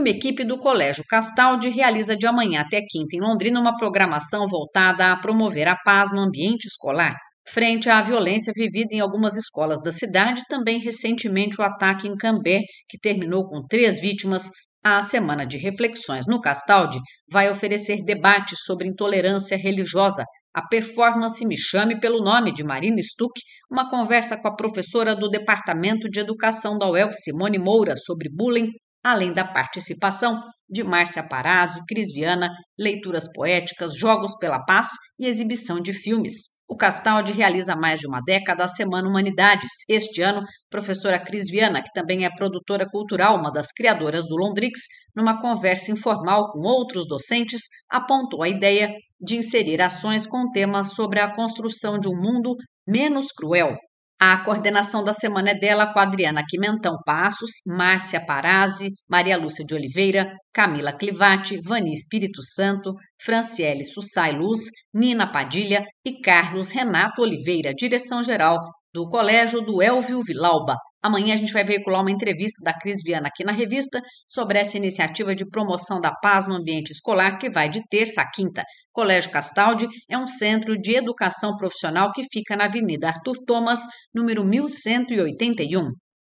Uma equipe do Colégio Castaldi realiza de amanhã até quinta em Londrina uma programação voltada a promover a paz no ambiente escolar. Frente à violência vivida em algumas escolas da cidade, também recentemente o ataque em Cambé, que terminou com 3 vítimas, a Semana de Reflexões no Castaldi vai oferecer debates sobre intolerância religiosa. A performance Me Chame pelo Nome, de Marina Stuck, uma conversa com a professora do Departamento de Educação da UEL, Simone Moura, sobre bullying, além da participação de Márcia Parazzi, Cris Viana, leituras poéticas, jogos pela paz e exibição de filmes. O Castaldi realiza há mais de uma década a Semana Humanidades. Este ano, professora Cris Viana, que também é produtora cultural, uma das criadoras do Londrix, numa conversa informal com outros docentes, apontou a ideia de inserir ações com temas sobre a construção de um mundo menos cruel. A coordenação da semana é dela, com a Adriana Quimentão Passos, Márcia Parazzi, Maria Lúcia de Oliveira, Camila Clivati, Vani Espírito Santo, Franciele Sussai Luz, Nina Padilha e Carlos Renato Oliveira, direção-geral do Colégio do Elvio Vilauba. Amanhã a gente vai veicular uma entrevista da Cris Viana aqui na revista sobre essa iniciativa de promoção da paz no ambiente escolar que vai de terça a quinta. Colégio Castaldi é um centro de educação profissional que fica na Avenida Arthur Thomas, número 1181.